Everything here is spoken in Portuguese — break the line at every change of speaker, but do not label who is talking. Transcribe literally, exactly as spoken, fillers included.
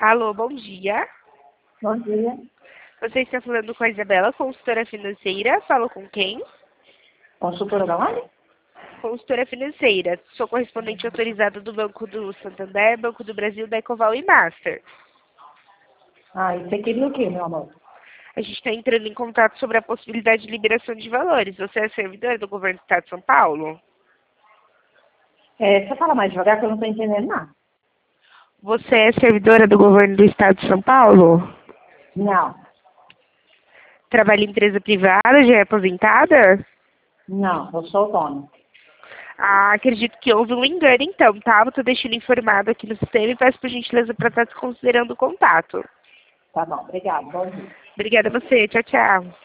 Alô, bom dia.
Bom dia.
Você está falando com a Isabela, consultora financeira. Falo com quem?
Consultora da onde?
Consultora financeira. Sou correspondente autorizada do Banco do Santander, Banco do Brasil, da Ecoval e Master.
Ah, e você queria o quê, meu amor?
A gente está entrando em contato sobre a possibilidade de liberação de valores. Você é servidora do governo do Estado de São Paulo?
É, você fala mais devagar que eu não estou entendendo nada.
Você é servidora do governo do Estado de São Paulo?
Não,
Trabalha em empresa privada? Já é aposentada?
não, eu sou autônoma.
Ah, acredito que houve um engano então, tá? Eu tô deixando informado aqui no sistema e peço por gentileza para estar desconsiderando o contato.
Tá bom, obrigado, bom dia.
Obrigada a você. Tchau, tchau.